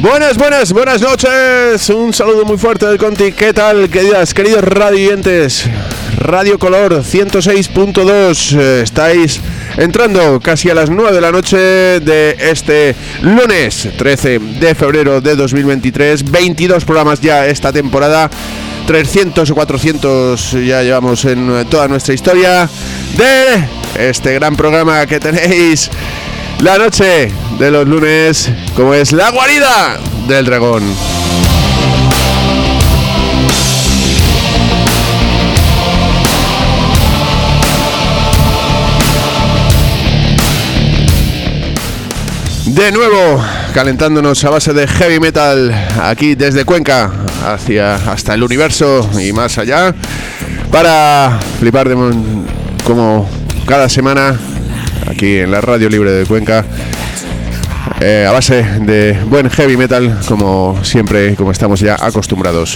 Buenas noches. Un saludo muy fuerte del Conti. ¿Qué tal, queridos radioyentes? Radio Color 106.2. Estáis entrando casi a las 9 de la noche de este lunes 13 de febrero de 2023. 22 programas ya esta temporada. 300 o 400 ya llevamos en toda nuestra historia de este gran programa que tenéis la noche de los lunes, como es La Guarida del Dragón. De nuevo calentándonos a base de heavy metal aquí desde Cuenca hasta el universo y más allá, para flipar como cada semana aquí en la Radio Libre de Cuenca, a base de buen heavy metal, como siempre, como estamos ya acostumbrados.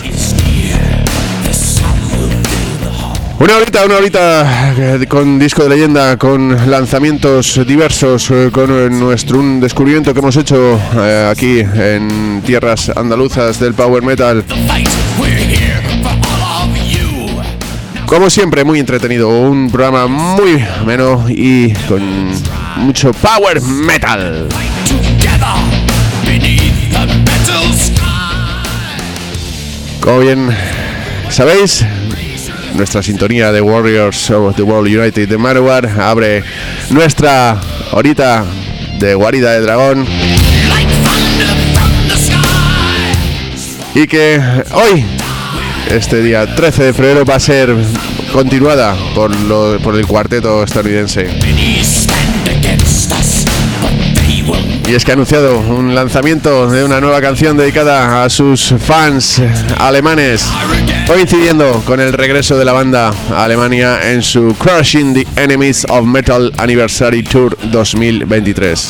Una horita con disco de leyenda, con lanzamientos diversos, con un descubrimiento que hemos hecho aquí en tierras andaluzas del power metal. Como siempre, muy entretenido, un programa muy ameno y con mucho power metal. Como bien sabéis, nuestra sintonía de Warriors of the World United de Manowar abre nuestra horita de Guarida de Dragón, y que hoy, este día 13 de febrero, va a ser continuada por el cuarteto estadounidense. Y es que ha anunciado un lanzamiento de una nueva canción dedicada a sus fans alemanes, coincidiendo con el regreso de la banda a Alemania en su Crushing the Enemies of Metal Anniversary Tour 2023.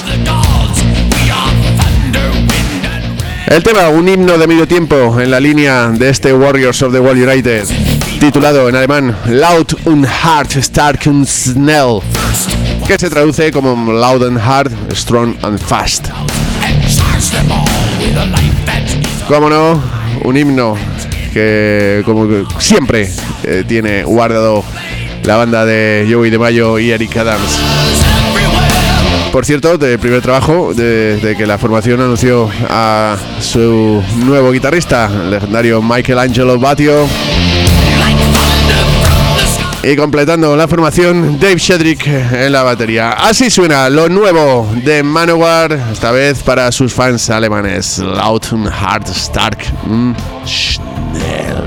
El tema, un himno de medio tiempo en la línea de este Warriors of the World United, titulado en alemán Laut und hart, stark und schnell, que se traduce como Loud and Hard, Strong and Fast. Como no, un himno que, como siempre, tiene guardado la banda de Joey DeMaio y Eric Adams. Por cierto, del primer trabajo, desde que la formación anunció a su nuevo guitarrista, el legendario Michelangelo Batio. Y completando la formación, Dave Shedrick en la batería. Así suena lo nuevo de Manowar, esta vez para sus fans alemanes. Laut und hart, stark und schnell.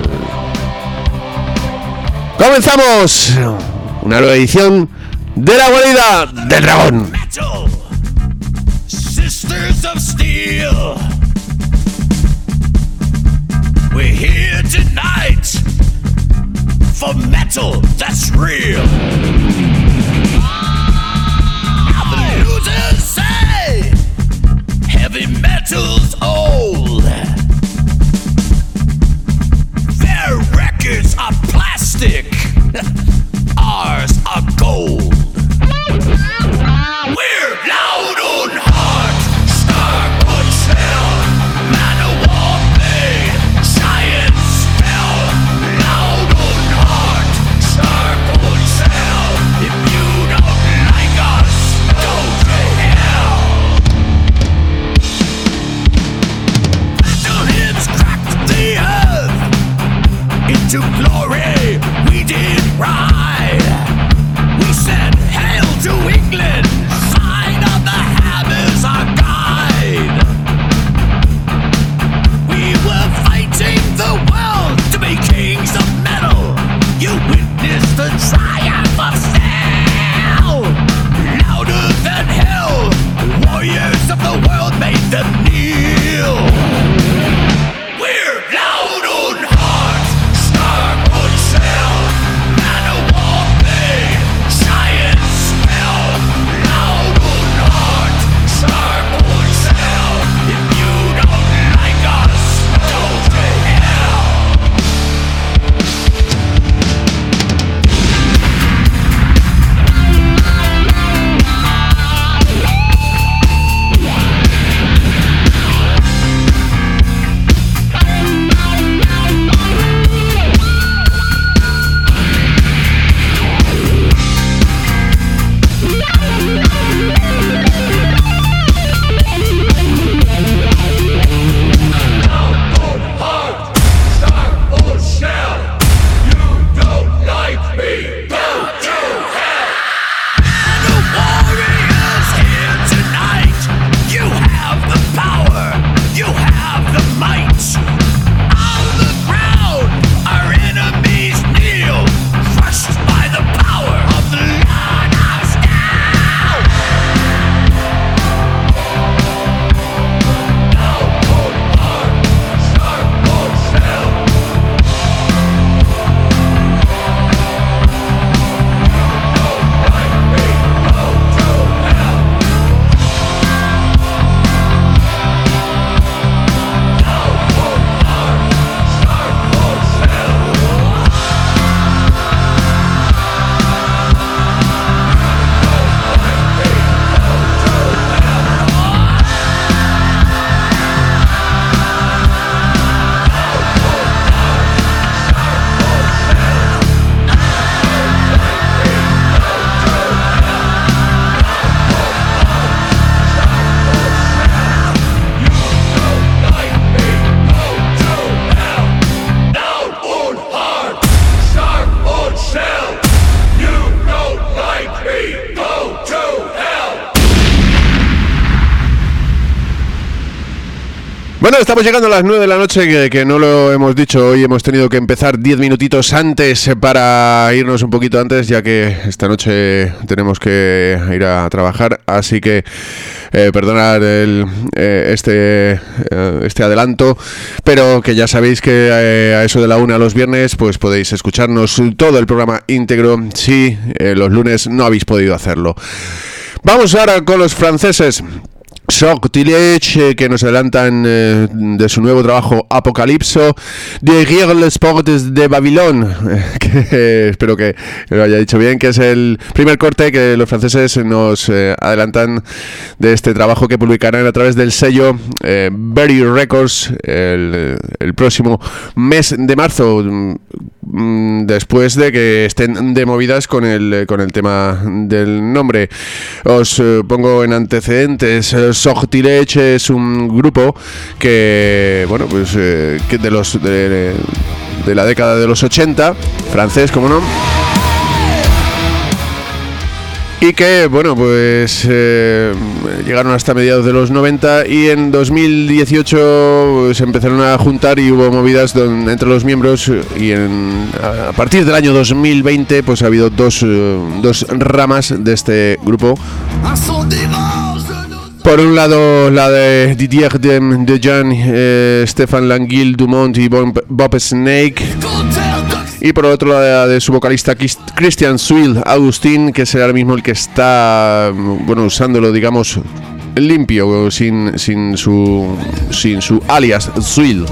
¡Comenzamos! Una nueva edición de La Guarida del Dragón. Sisters of Steel, we're here tonight for metal that's real. Now the losers say heavy metal's old. Their records are plastic, ours are gold. We're loud and hard, stark and schnell. Manowar made giant spell. Loud and hard, stark and schnell. If you don't like us, go to hell. Bueno, estamos llegando a las 9 de la noche, que no lo hemos dicho. Hoy hemos tenido que empezar 10 minutitos antes para irnos un poquito antes, ya que esta noche tenemos que ir a trabajar. Así que perdonad este adelanto, pero que ya sabéis que a eso de la 1 los viernes pues podéis escucharnos todo el programa íntegro si los lunes no habéis podido hacerlo. Vamos ahora con los franceses Sortilege, que nos adelantan de su nuevo trabajo Apocalipso, Derrière les portes de Babylone, que espero que lo haya dicho bien, que es el primer corte que los franceses nos adelantan de este trabajo que publicarán a través del sello Berry Records el próximo mes de marzo, después de que estén de movidas con el tema del nombre. Os pongo en antecedentes. Sortilege es un grupo que, bueno, pues que de la década de los 80, francés, como no, y que, bueno, pues llegaron hasta mediados de los 90 y en 2018 se empezaron a juntar y hubo movidas entre los miembros, y a partir del año 2020 pues ha habido dos ramas de este grupo. Por un lado, la de Didier Dejean, Stéphane Languille Dumont y Bob Snake. Y por otro, la de su vocalista Christian Suil Agustín, que es ahora mismo el que está, bueno, usándolo, digamos, limpio, sin su alias Suil.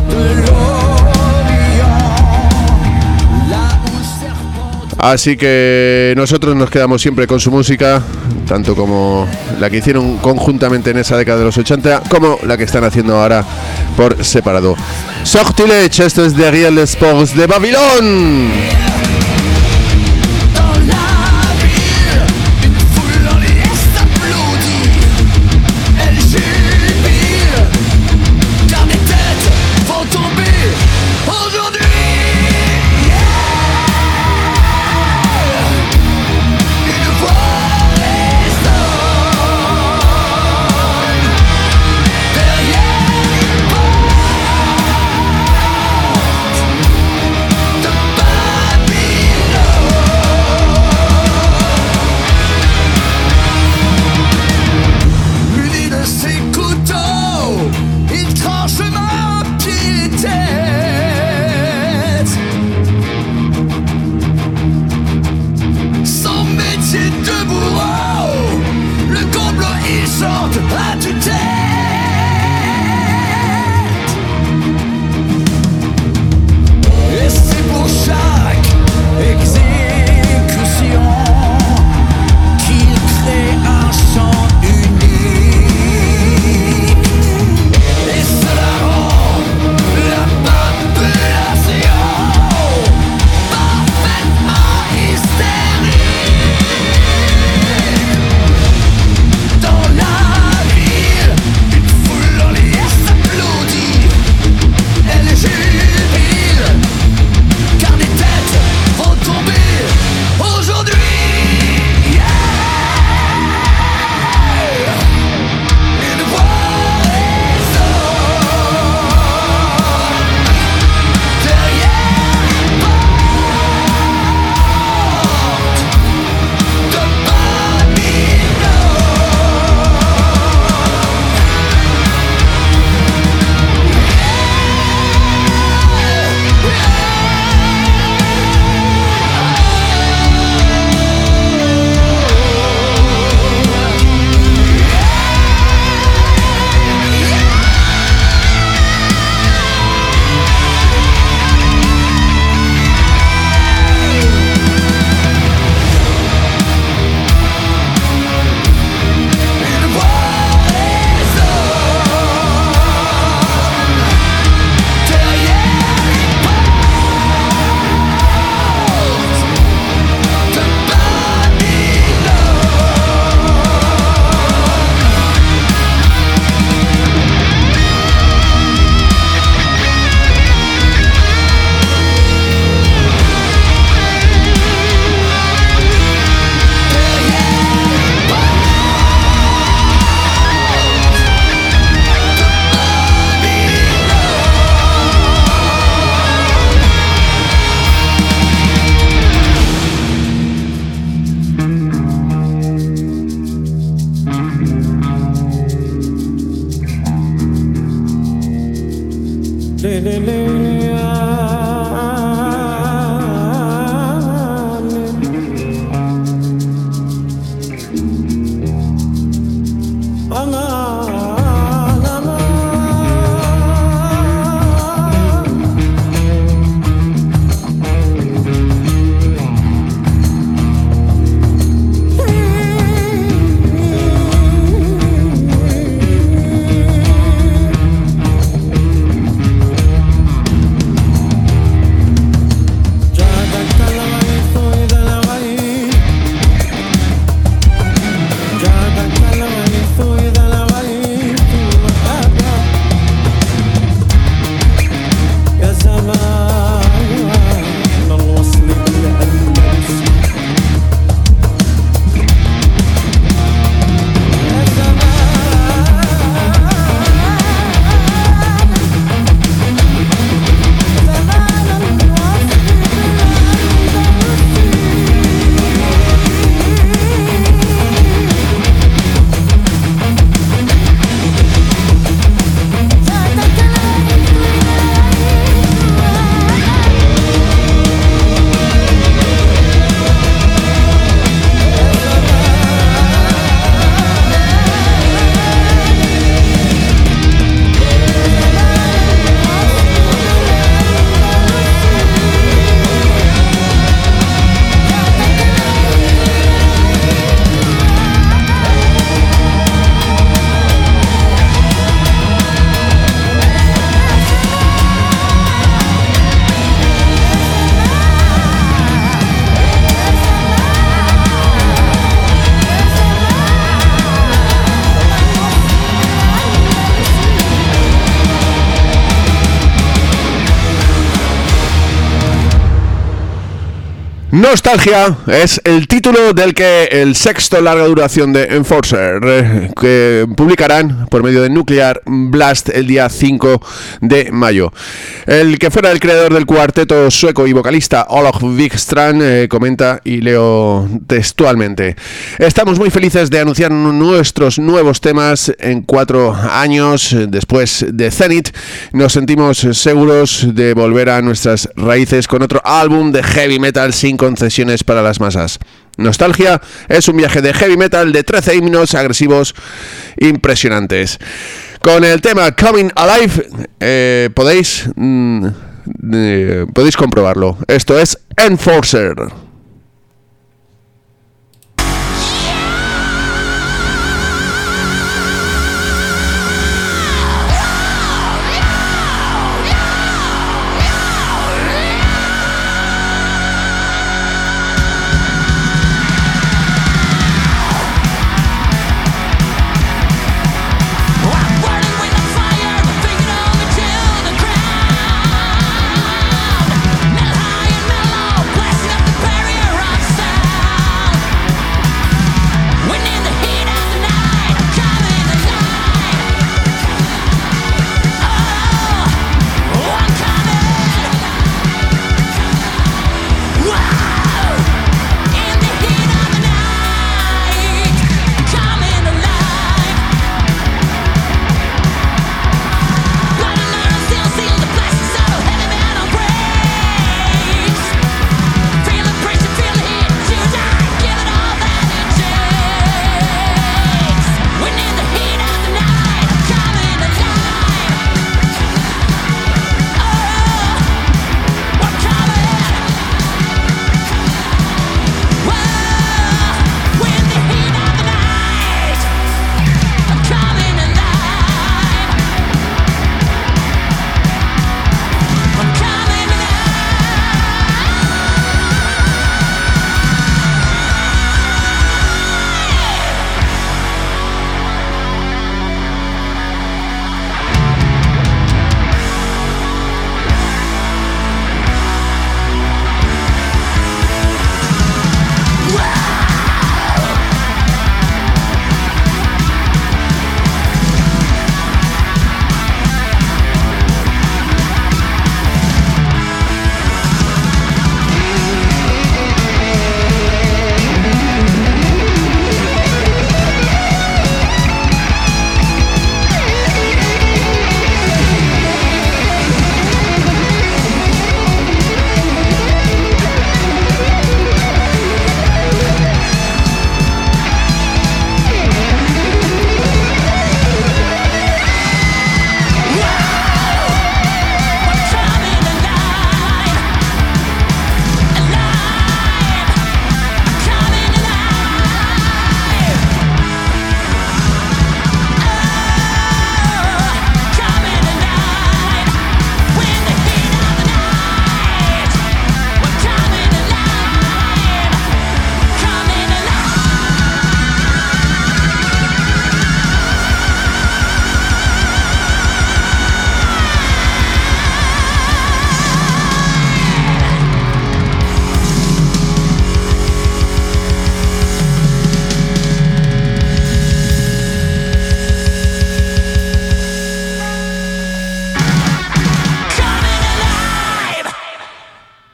Así que nosotros nos quedamos siempre con su música, tanto como la que hicieron conjuntamente en esa década de los 80, como la que están haciendo ahora por separado. Sortilege, esto es Derrière les portes de Babylone. Bye. Nostalgia es el título del que el sexto larga duración de Enforcer, que publicarán por medio de Nuclear Blast el día 5 de mayo. El que fuera el creador del cuarteto sueco y vocalista Olof Wikstrand comenta, y leo textualmente: estamos muy felices de anunciar nuestros nuevos temas en 4 años después de Zenith. Nos sentimos seguros de volver a nuestras raíces con otro álbum de heavy metal sin concesiones para las masas. Nostalgia es un viaje de heavy metal de 13 himnos agresivos impresionantes. Con el tema Coming Alive podéis comprobarlo. Esto es Enforcer. High and mellow, blasting up the barrel.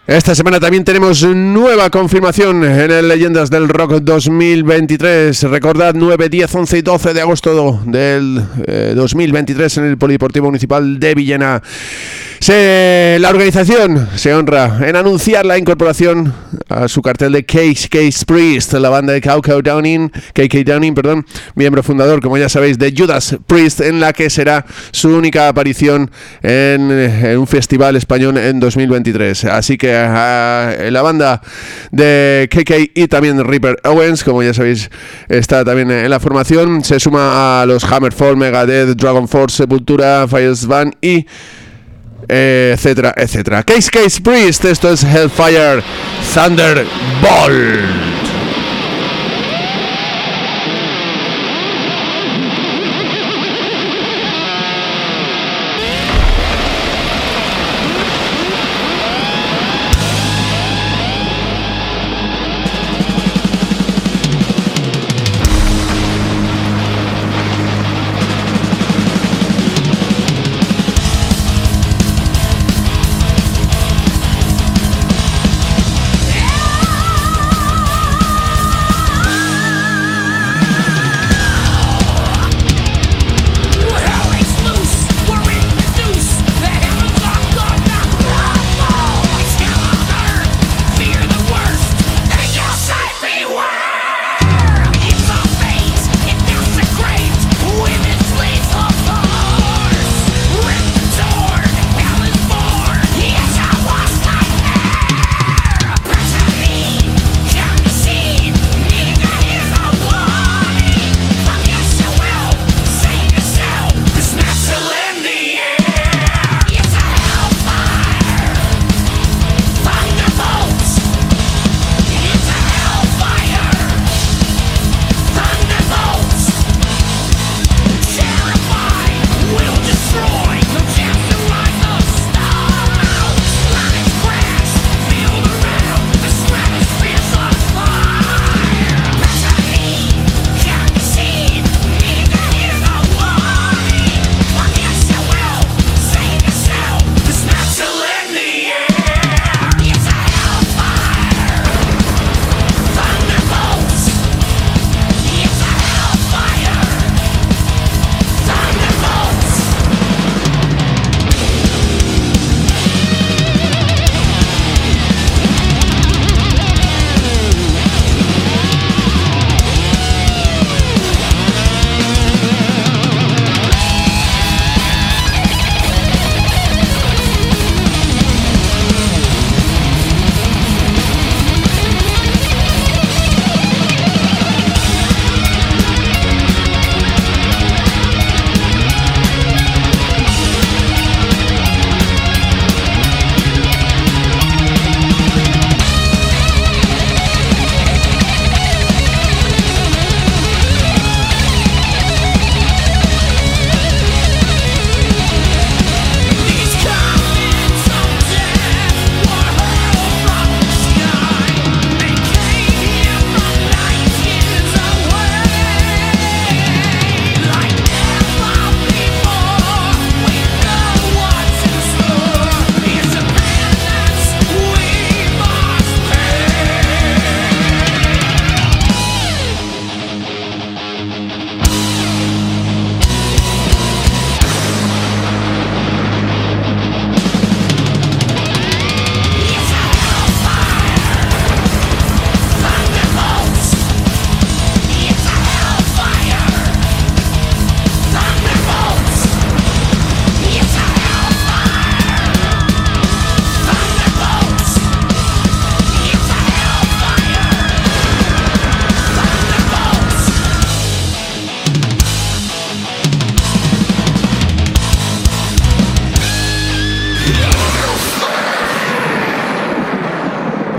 Esta semana también tenemos nueva confirmación en el Leyendas del Rock 2023. Recordad, 9, 10, 11 y 12 de agosto del 2023 en el Polideportivo Municipal de Villena. La organización se honra en anunciar la incorporación a su cartel de KK Priest, la banda de KK Downing, miembro fundador, como ya sabéis, de Judas Priest, en la que será su única aparición en un festival español en 2023. Así que la banda de KK y también Ripper Owens, como ya sabéis, está también en la formación. Se suma a los Hammerfall, Megadeth, Dragon Force, Sepultura, Firespan y etcétera, etcétera. KK Priest, esto es Hellfire Thunderbolt.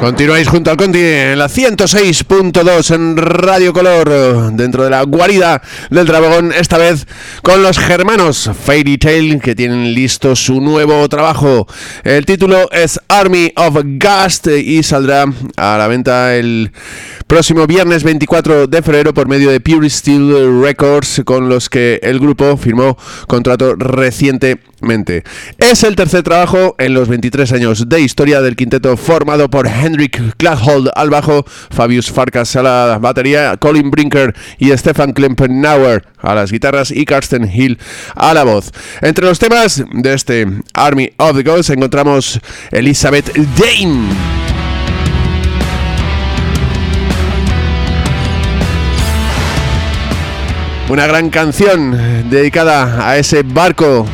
Continuáis junto al Conti en la 106.2 en Radio Color, dentro de la guarida del dragón, esta vez con los germanos Fairy Tail, que tienen listo su nuevo trabajo. El título es Army of Gust y saldrá a la venta el próximo viernes 24 de febrero por medio de Pure Steel Records, con los que el grupo firmó contrato recientemente. Es el tercer trabajo en los 23 años de historia del quinteto formado por Henrik Klaathold al bajo, Fabius Farkas a la batería, Colin Brinker y Stefan Klempenauer a las guitarras y Karsten Hill a la voz. Entre los temas de este Army of the Gods encontramos Elizabeth Dane. Una gran canción dedicada a ese barco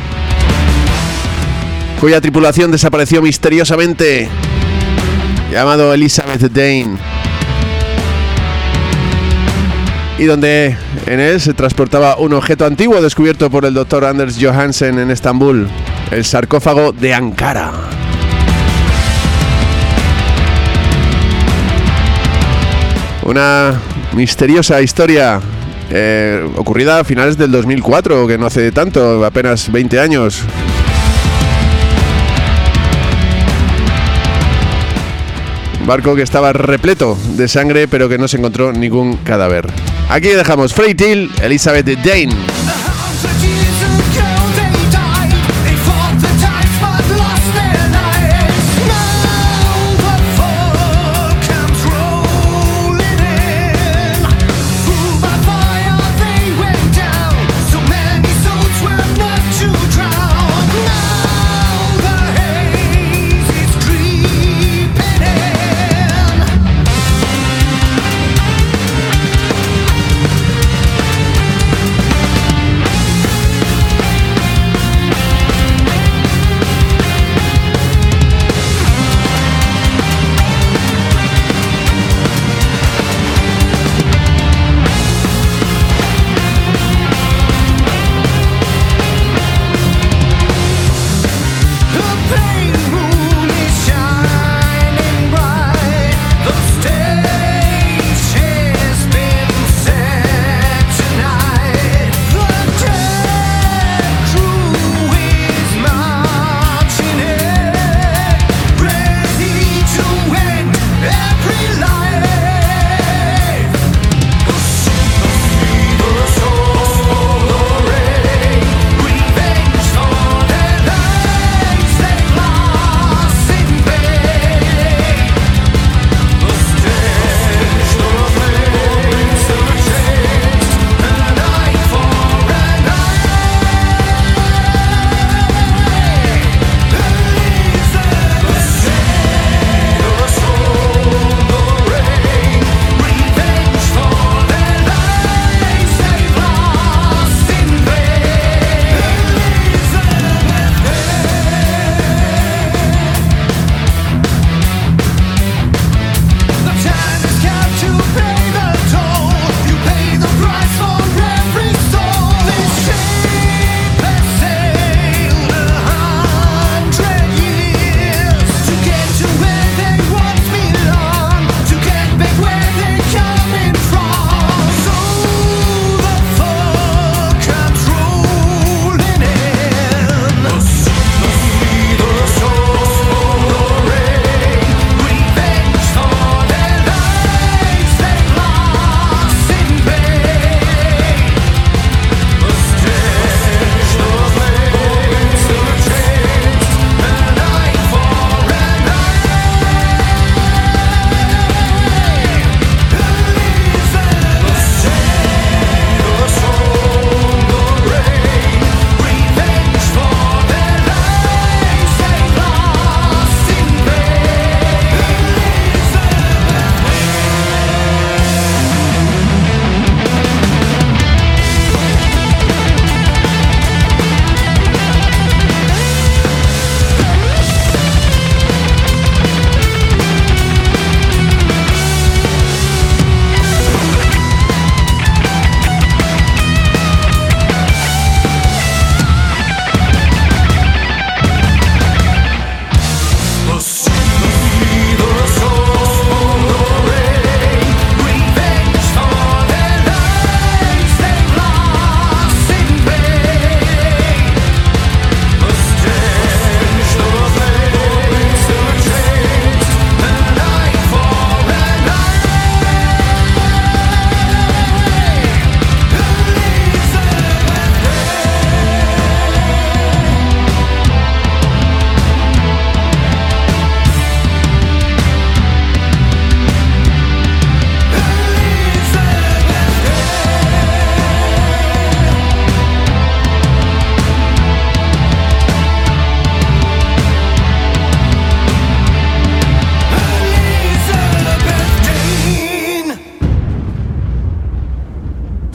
cuya tripulación desapareció misteriosamente, llamado Elizabeth Dane, y donde en él se transportaba un objeto antiguo descubierto por el Dr. Anders Johansen en Estambul, el sarcófago de Ankara. Una misteriosa historia ocurrida a finales del 2004, que no hace tanto, apenas 20 años. Un barco que estaba repleto de sangre, pero que no se encontró ningún cadáver. Aquí dejamos Fairy Tail, Elizabeth Dane.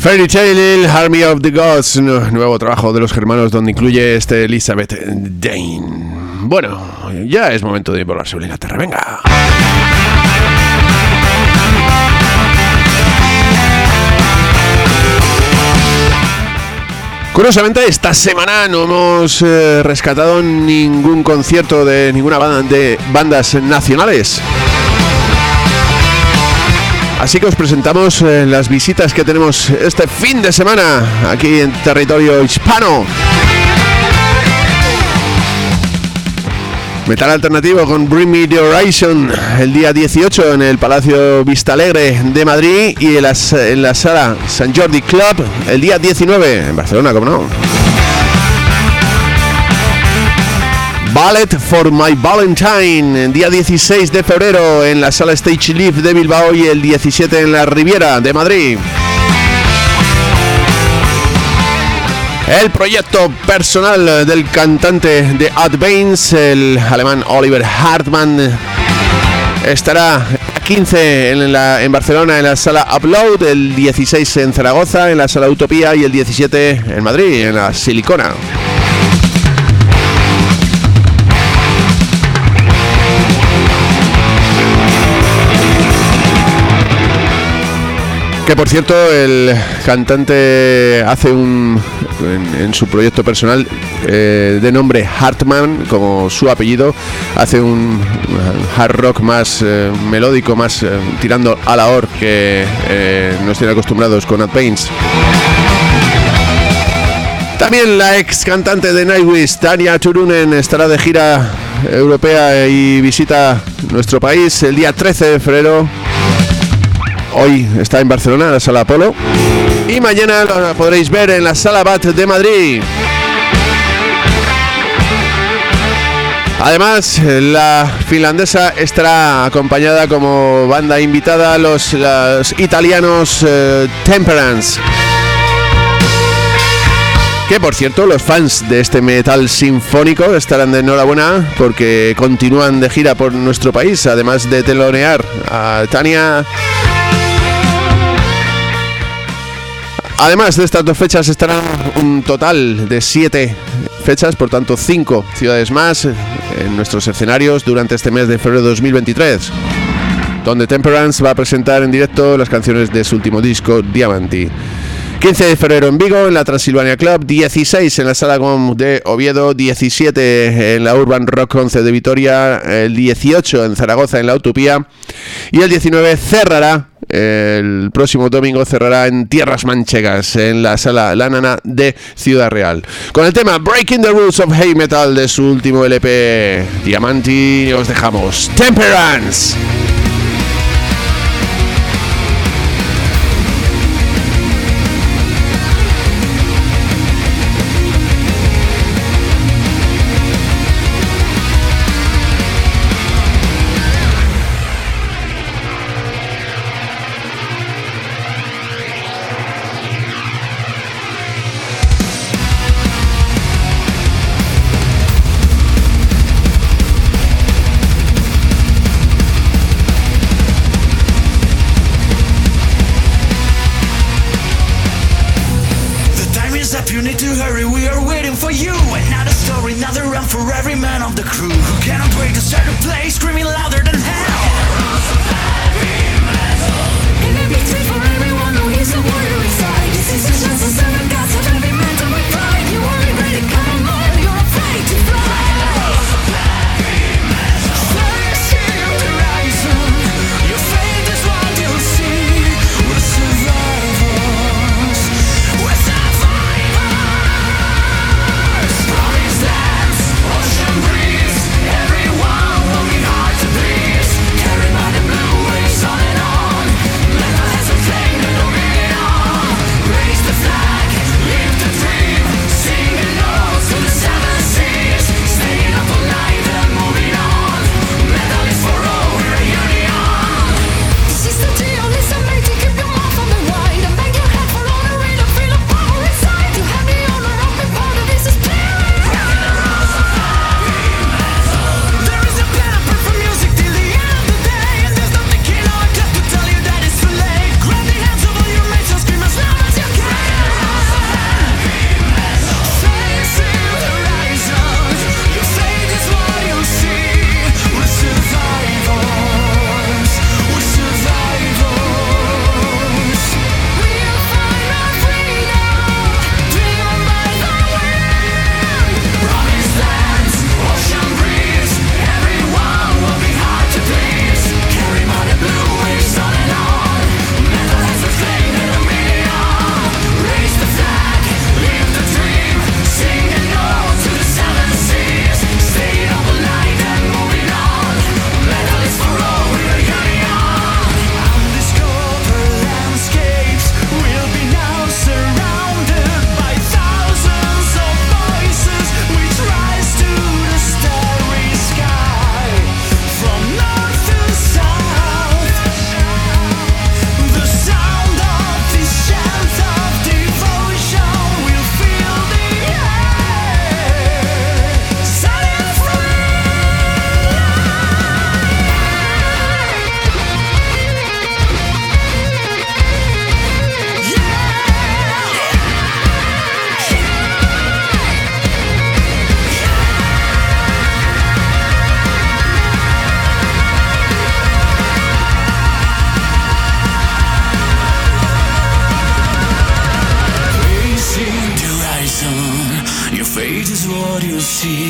Fairy Tail, Army of the Gods, nuevo trabajo de los germanos donde incluye Elizabeth Dane. Bueno, ya es momento de volar sobre Inglaterra, venga. Curiosamente, esta semana no hemos rescatado ningún concierto de ninguna banda de bandas nacionales. Así que os presentamos las visitas que tenemos este fin de semana aquí en territorio hispano. Metal alternativo con Bring Me The Horizon el día 18 en el Palacio Vistalegre de Madrid y en la sala Sant Jordi Club el día 19 en Barcelona, como no. Ballet for My Valentine el día 16 de febrero en la sala Stage Live de Bilbao y el 17 en la Riviera de Madrid. El proyecto personal del cantante de Advance, el alemán Oliver Hartmann, estará a 15 en Barcelona en la sala Upload, el 16 en Zaragoza en la sala Utopía y el 17 en Madrid en la Silicona. Que por cierto, el cantante hace en su proyecto personal de nombre Hartmann, como su apellido, hace un hard rock más melódico, más tirando a la or que nos tiene acostumbrados con Advance. También la ex cantante de Nightwish, Tania Turunen, estará de gira europea y visita nuestro país el día 13 de febrero. Hoy está en Barcelona, en la Sala Apolo. Y mañana lo podréis ver en la Sala Bat de Madrid. Además, la finlandesa estará acompañada como banda invitada los italianos Temperance. Que por cierto, los fans de este metal sinfónico estarán de enhorabuena porque continúan de gira por nuestro país, además de telonear a Tania. Además de estas dos fechas estarán un total de 7 fechas, por tanto 5 ciudades más en nuestros escenarios durante este mes de febrero de 2023, donde Temperance va a presentar en directo las canciones de su último disco, Diamanti. 15 de febrero en Vigo, en la Transilvania Club, 16 en la Sala GOM de Oviedo, 17 en la Urban Rock 11 de Vitoria, el 18 en Zaragoza en la Utopía y el 19 cerrará, el próximo domingo cerrará en Tierras Manchegas, en la Sala La Nana de Ciudad Real. Con el tema Breaking the Rules of Heavy Metal de su último LP, Diamanti, os dejamos Temperance. Everyone will be hard to be.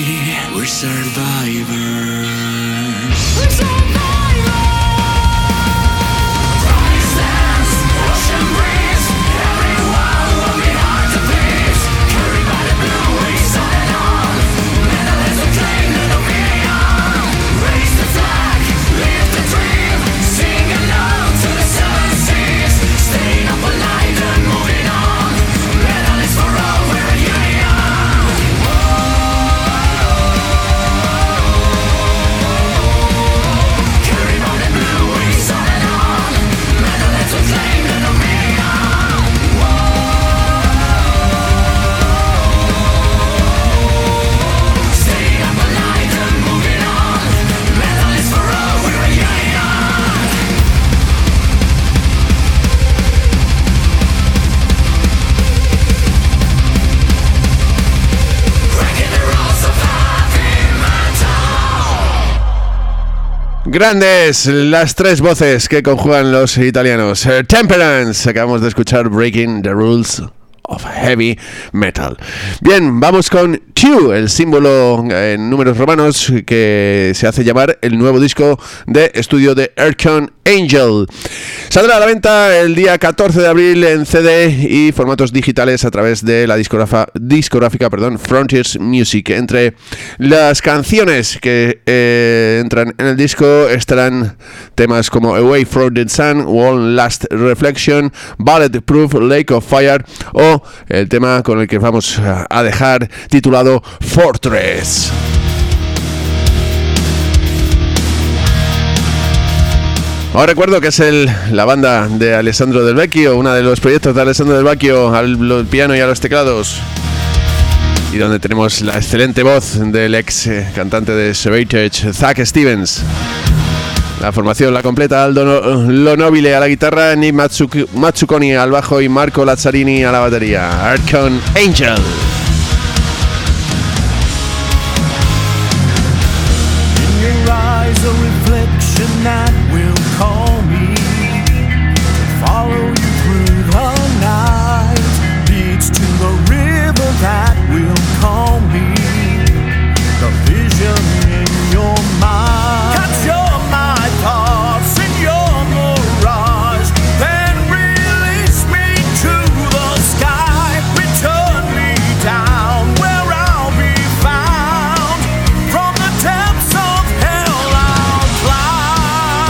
we're survivors. Grandes las tres voces que conjugan los italianos. Temperance, acabamos de escuchar Breaking the Rules of Heavy Metal. Bien, vamos con Q, el símbolo en números romanos que se hace llamar el nuevo disco de estudio de Archon Angel. Saldrá a la venta el día 14 de abril en CD y formatos digitales a través de la discográfica Frontiers Music. Entre las canciones que entran en el disco estarán temas como Away from the Sun, One Last Reflection, Bulletproof, Lake of Fire o el tema con el que vamos a dejar titulado Fortress. Os recuerdo que es la banda de Alessandro Del Vecchio, uno de los proyectos de Alessandro Del Vecchio al piano y a los teclados, y donde tenemos la excelente voz del ex cantante de Savatage, Zach Stevens. La formación la completa Aldo Lonobile a la guitarra, Nick Mazzucconi al bajo y Marco Lazzarini a la batería. Archon Angel. From the depths of hell I'll climb.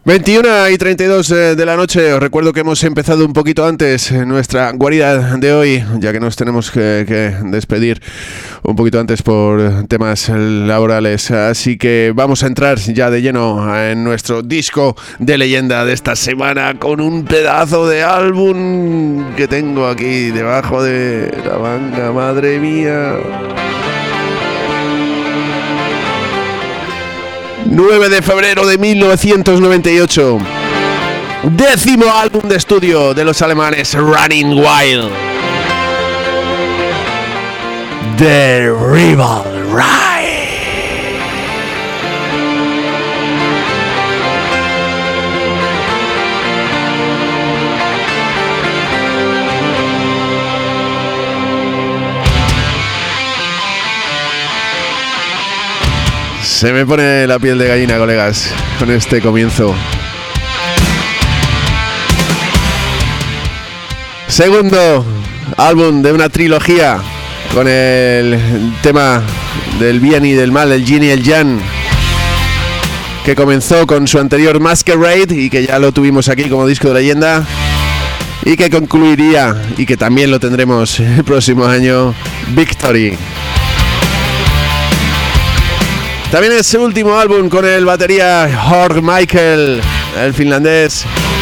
21:32 de la noche. Os recuerdo que hemos empezado un poquito antes nuestra guarida de hoy, ya que nos tenemos que despedir un poquito antes por temas laborales. Así que vamos a entrar ya de lleno en nuestro disco de leyenda de esta semana, con un pedazo de álbum que tengo aquí debajo de la manga. Madre mía. 9 de febrero de 1998. 10º álbum de estudio de los alemanes Running Wild. The Rival Ride. Se me pone la piel de gallina, colegas, con este comienzo. Segundo álbum de una trilogía, con el tema del bien y del mal, el yin y el yang, que comenzó con su anterior Masquerade y que ya lo tuvimos aquí como disco de leyenda, y que concluiría, y que también lo tendremos el próximo año, Victory. También es su último álbum con el batería Jorg Michael, el finlandés.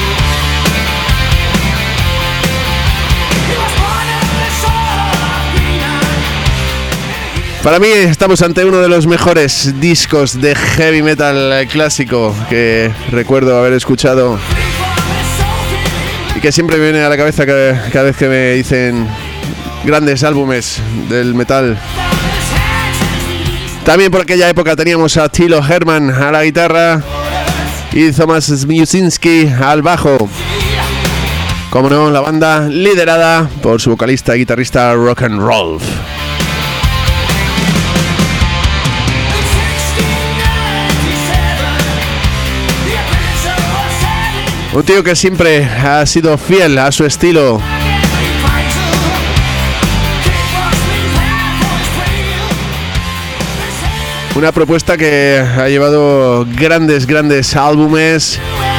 Para mí estamos ante uno de los mejores discos de heavy metal clásico que recuerdo haber escuchado y que siempre me viene a la cabeza cada vez que me dicen grandes álbumes del metal. También por aquella época teníamos a Tilo Herman a la guitarra y Thomas Smiusinski al bajo. Como no, la banda liderada por su vocalista y guitarrista Rock and Roll. Un tío que siempre ha sido fiel a su estilo. Una propuesta que ha llevado grandes álbumes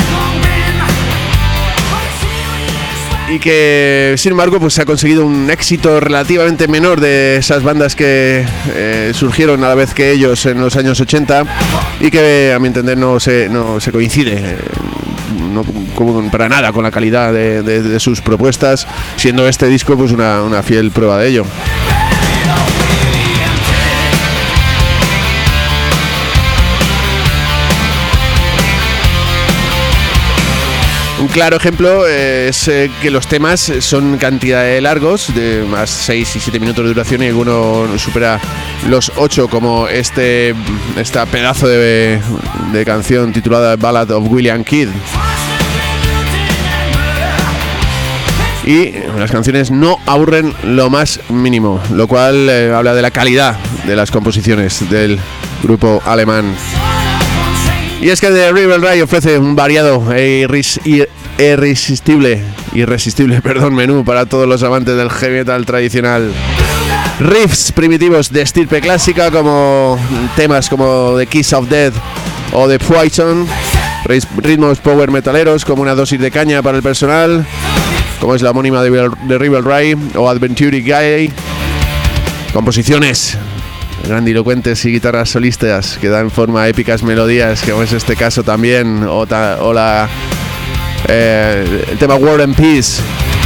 y que, sin embargo, pues ha conseguido un éxito relativamente menor de esas bandas que surgieron a la vez que ellos en los años 80 y que, a mi entender, no se coincide para nada con la calidad de sus propuestas, siendo este disco pues una fiel prueba de ello. Un claro ejemplo es que los temas son cantidad de largos, de más 6 y 7 minutos de duración, y alguno supera los 8, como esta pedazo de canción titulada Ballad of William Kidd. Y las canciones no aburren lo más mínimo, lo cual habla de la calidad de las composiciones del grupo alemán. Y es que The Rival Ride ofrece un variado e irresistible menú para todos los amantes del heavy metal tradicional. Riffs primitivos de estirpe clásica, como temas como The Kiss of Death o The Poison. Ritmos power metaleros como una dosis de caña para el personal, como es la homónima de Rival Ride o Adventure Guy. Composiciones grandilocuentes y guitarras solistas que dan forma a épicas melodías, como es este caso también, el tema War and Peace.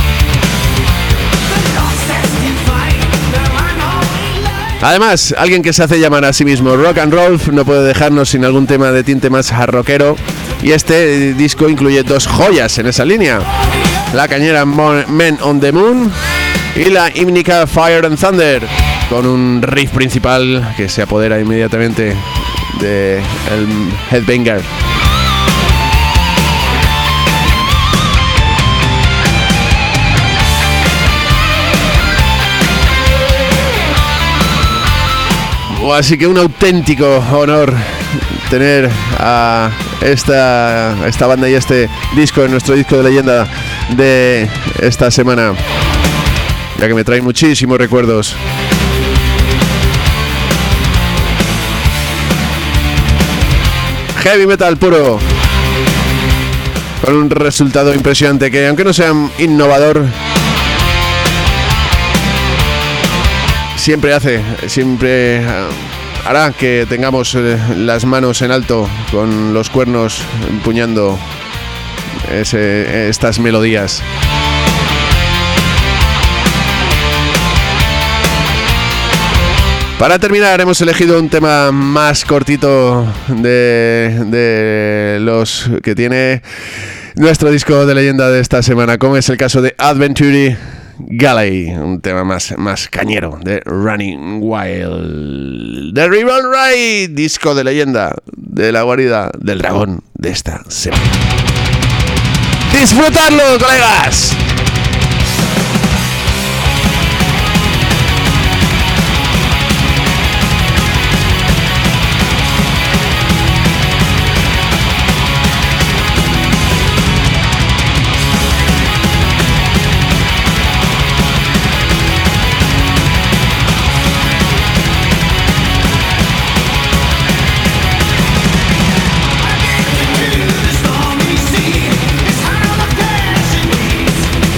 Además, alguien que se hace llamar a sí mismo Rock and Roll no puede dejarnos sin algún tema de tinte más rockero, y este disco incluye dos joyas en esa línea: la cañera Men on the Moon y la hímnica Fire and Thunder, con un riff principal que se apodera inmediatamente del Headbanger. Así que un auténtico honor tener a esta banda y este disco en nuestro disco de leyenda de esta semana, ya que me trae muchísimos recuerdos. Heavy metal puro. con un resultado impresionante que, aunque no sea innovador, siempre hará que tengamos las manos en alto con los cuernos empuñando estas melodías. Para terminar, hemos elegido un tema más cortito de los que tiene nuestro disco de leyenda de esta semana, como es el caso de Adventure Galley, un tema más cañero de Running Wild. The Rival Ride, disco de leyenda de la guarida del dragón de esta semana. ¡Disfrutarlo, colegas! It's how the passion needs.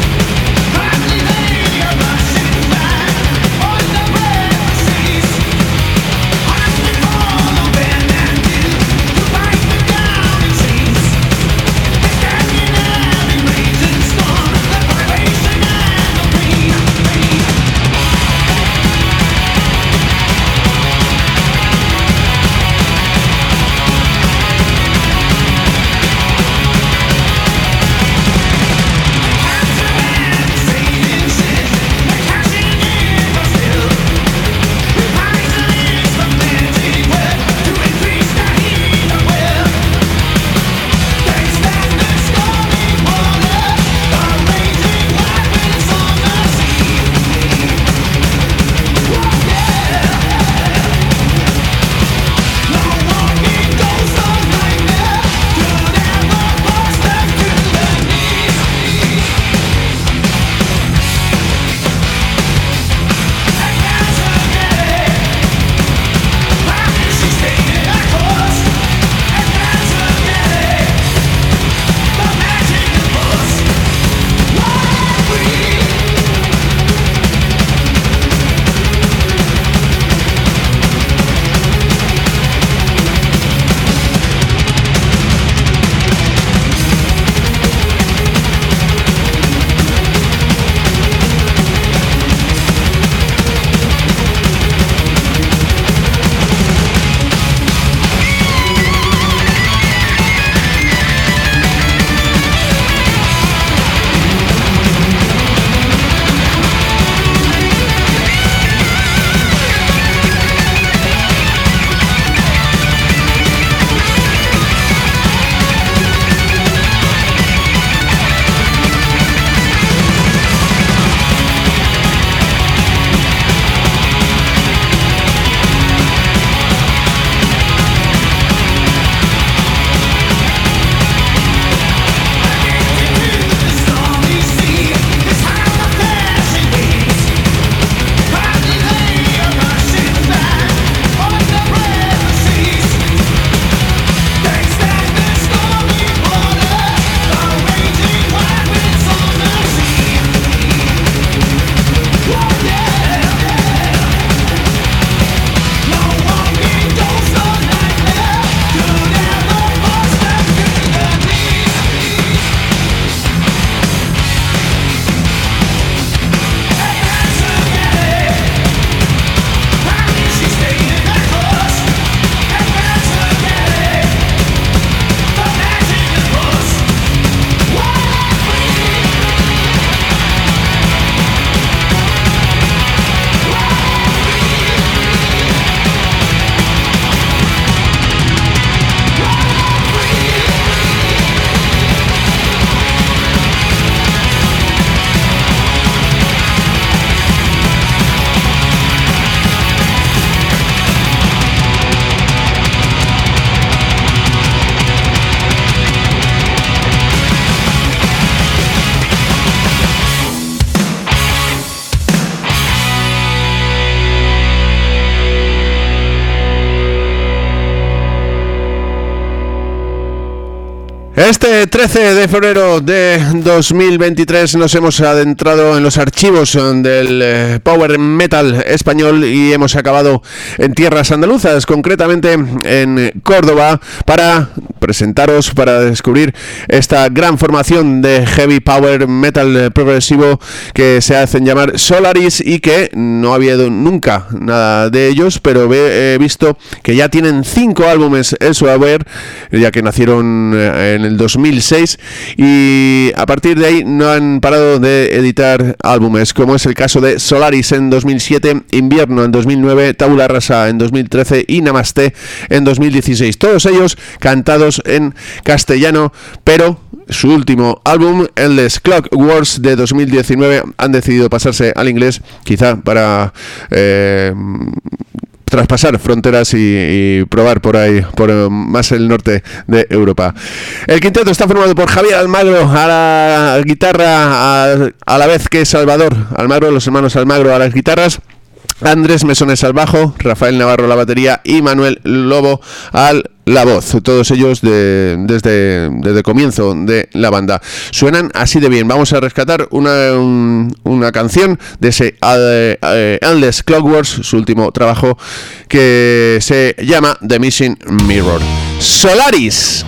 Este 13 de febrero de 2023 nos hemos adentrado en los archivos del power metal español y hemos acabado en tierras andaluzas, concretamente en Córdoba, para presentaros, para descubrir esta gran formación de heavy power metal progresivo que se hacen llamar Solaris y que no había habido nunca nada de ellos, pero he visto que ya tienen 5 álbumes en su haber, ya que nacieron en el 2006 y a partir de ahí no han parado de editar álbumes, como es el caso de Solaris en 2007, Invierno en 2009, Tabula Rasa en 2013 y Namaste en 2016, todos ellos cantados en castellano, pero su último álbum, Endless Clock Wars de 2019, han decidido pasarse al inglés, quizá para traspasar fronteras y probar por ahí, por más el norte de Europa. El quinteto está formado por Javier Almagro a la guitarra, a la vez que Salvador Almagro, los hermanos Almagro a las guitarras, Andrés Mesones al bajo, Rafael Navarro a la batería y Manuel Lobo al la voz, todos ellos desde el comienzo de la banda. Suenan así de bien. Vamos a rescatar una canción de ese Endless Clock Wars, su último trabajo, que se llama The Missing Mirror. Solaris.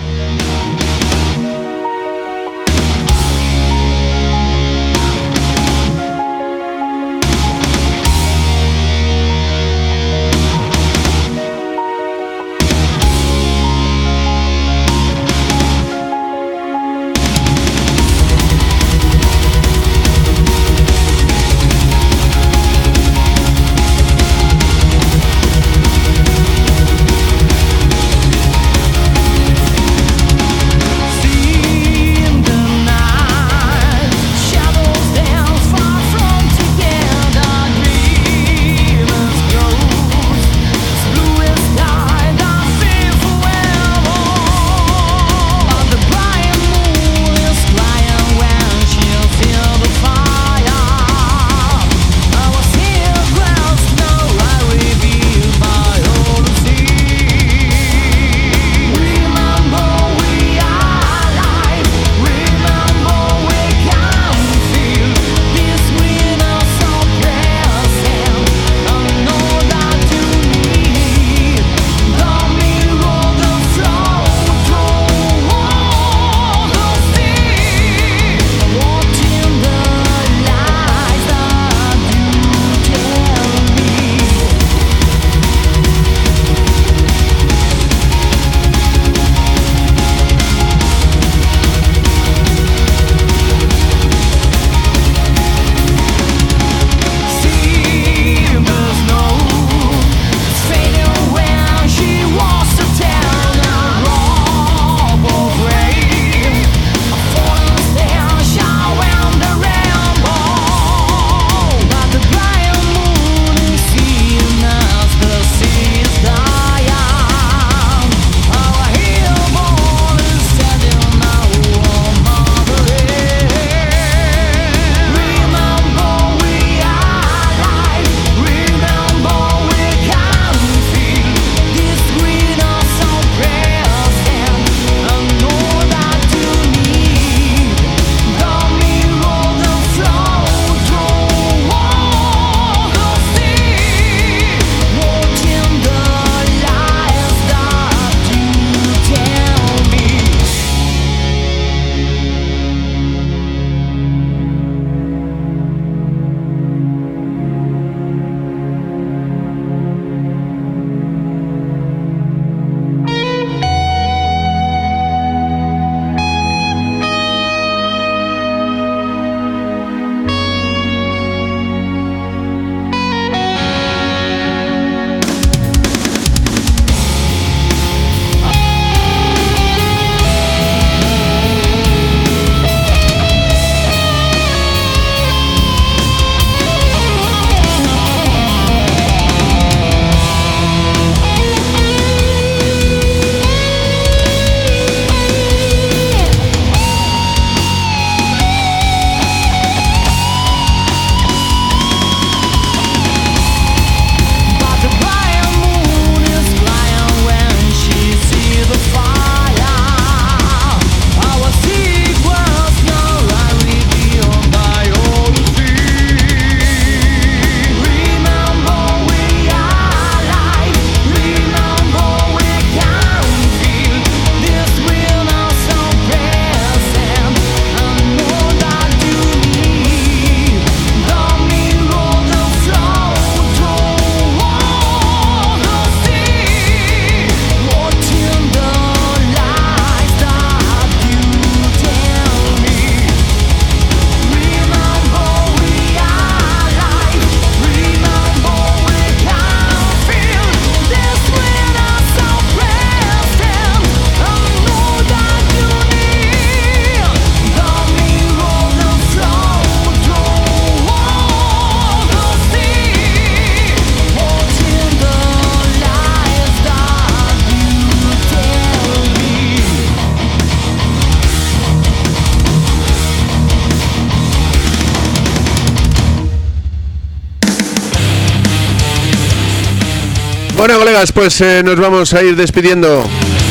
Bueno, colegas, pues nos vamos a ir despidiendo.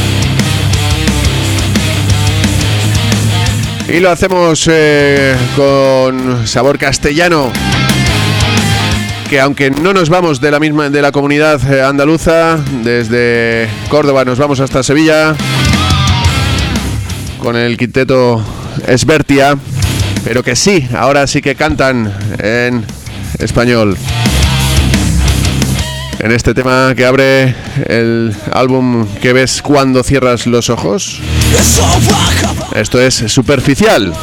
Y lo hacemos con sabor castellano. Que aunque no nos vamos de la comunidad andaluza, desde Córdoba nos vamos hasta Sevilla con el quinteto Esbertia, pero que sí, ahora sí que cantan en español. En este tema que abre el álbum que ves cuando cierras los ojos. Esto es Superficial.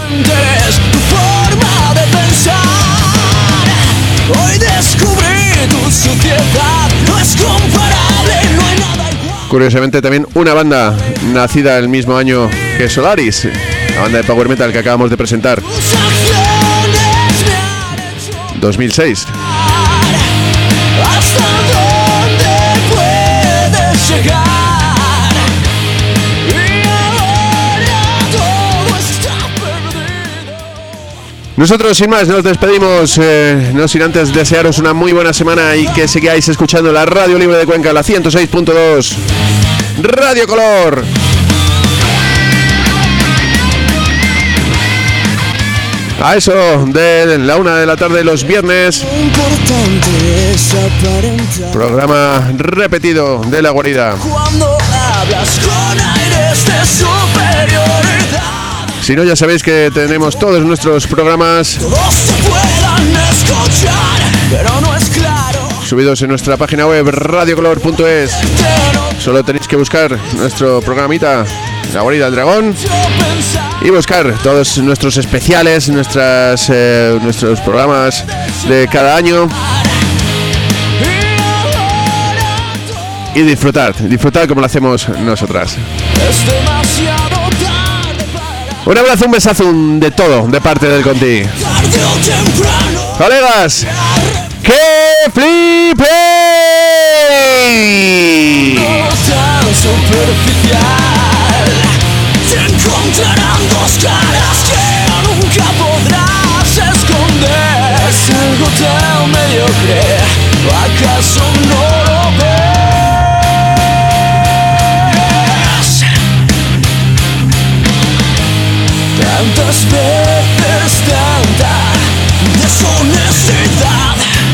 Hoy descubrí tu suciedad, no es comparable, no hay nada igual. Curiosamente también una banda nacida el mismo año que Solaris, la banda de power metal que acabamos de presentar. 2006. ¿Hasta dónde puedes llegar? Y ahora todo está perdido. Nosotros sin más nos despedimos, no sin antes desearos una muy buena semana y que sigáis escuchando la Radio Libre de Cuenca, la 106.2, Radio Color. A eso de la 1 de la tarde los viernes, programa repetido de La Guarida. Cuando hablas con aires de superioridad, Si no, ya sabéis que tenemos todos nuestros programas todos se puedan escuchar, pero no es claro. subidos en nuestra página web radiocolor.es. Solo tenéis que buscar nuestro programita La Guarida del Dragón y buscar todos nuestros especiales, nuestros programas de cada año y disfrutar como lo hacemos nosotras. Es demasiado tarde para Un abrazo, un besazo, de todo, de parte del Conti. tarde o temprano. Colegas, ¡que flipéis! No tan superficial, te encontrarán dos caras que nunca podrás esconder. Es algo tan mediocre, ¿o acaso no lo ves? Tantas veces, tanta deshonestidad.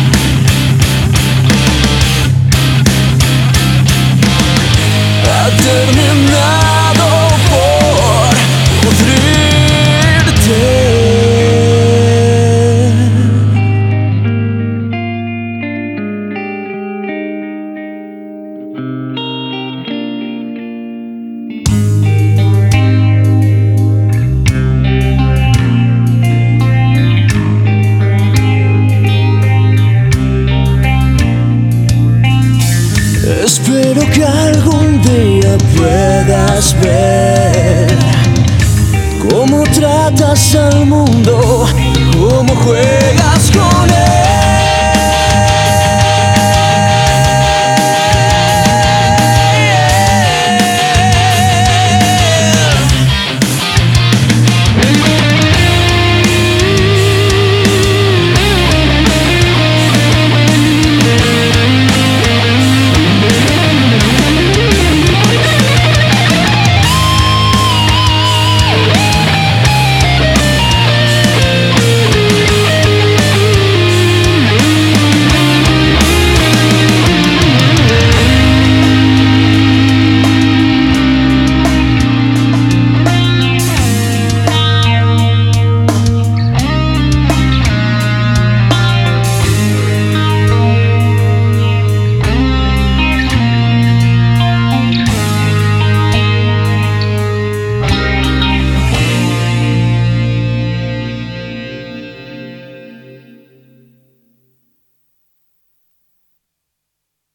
Ha terminado por pudrirte. Espero que algún día puedas ver